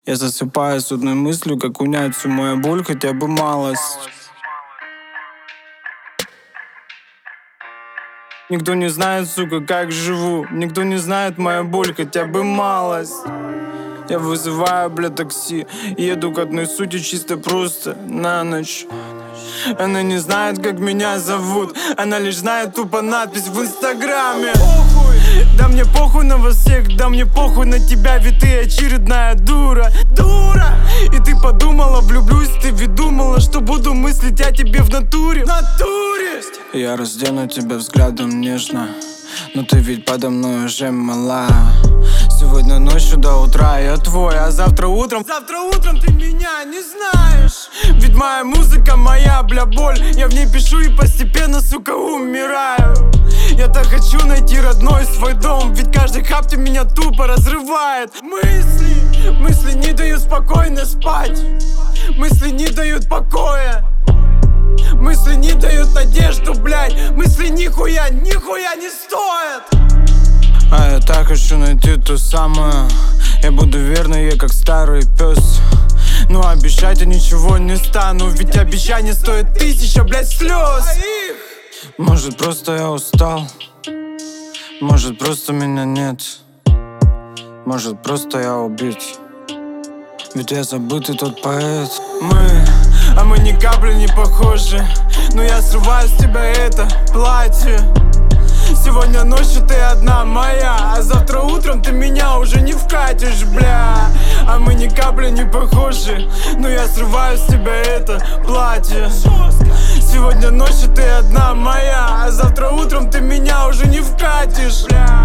Я засыпаю с одной мыслью, как унять всю мою боль, хотя бы малость. Никто не знает, сука, как живу. Никто не знает мою боль, хотя бы малость. Я вызываю, бля, такси и еду к одной сути чисто просто на ночь. Она не знает, как меня зовут. Она лишь знает тупо надпись в инстаграме. Да мне похуй на вас всех, да мне похуй на тебя, ведь ты очередная дура. Дура! И ты подумала, влюблюсь, ты ведь думала, что буду мыслить о тебе в натуре. Натуре! Я раздену тебя взглядом нежно, но ты ведь подо мной уже мала. Сегодня ночью до утра я твой, а завтра утром ты меня не знаешь. Ведь моя музыка, моя, бля, боль. Я в ней пишу и постепенно, сука, умираю. Я так хочу найти родной свой дом, ведь каждый хапти меня тупо разрывает. Мысли не дают спокойно спать. Мысли не дают покоя. Мысли не дают надежду, блядь. Мысли нихуя не стоят. А я так хочу найти ту самую. Я буду верный ей, как старый пес. Но обещать я ничего не стану, ведь обещание стоит 1000, блядь, слез. Может, просто я устал. Может, просто меня нет. Может, просто я убит. Ведь я забытый тот поэт. Мы ни капли не похожи. Но я срываю с тебя это платье. Сегодня ночью ты одна моя, а завтра утром ты меня уже не вкатишь, бля. А мы ни капли не похожи. Но я срываю с тебя это платье. Сегодня ночью ты одна моя, а завтра утром ты меня уже не вкатишь, бля.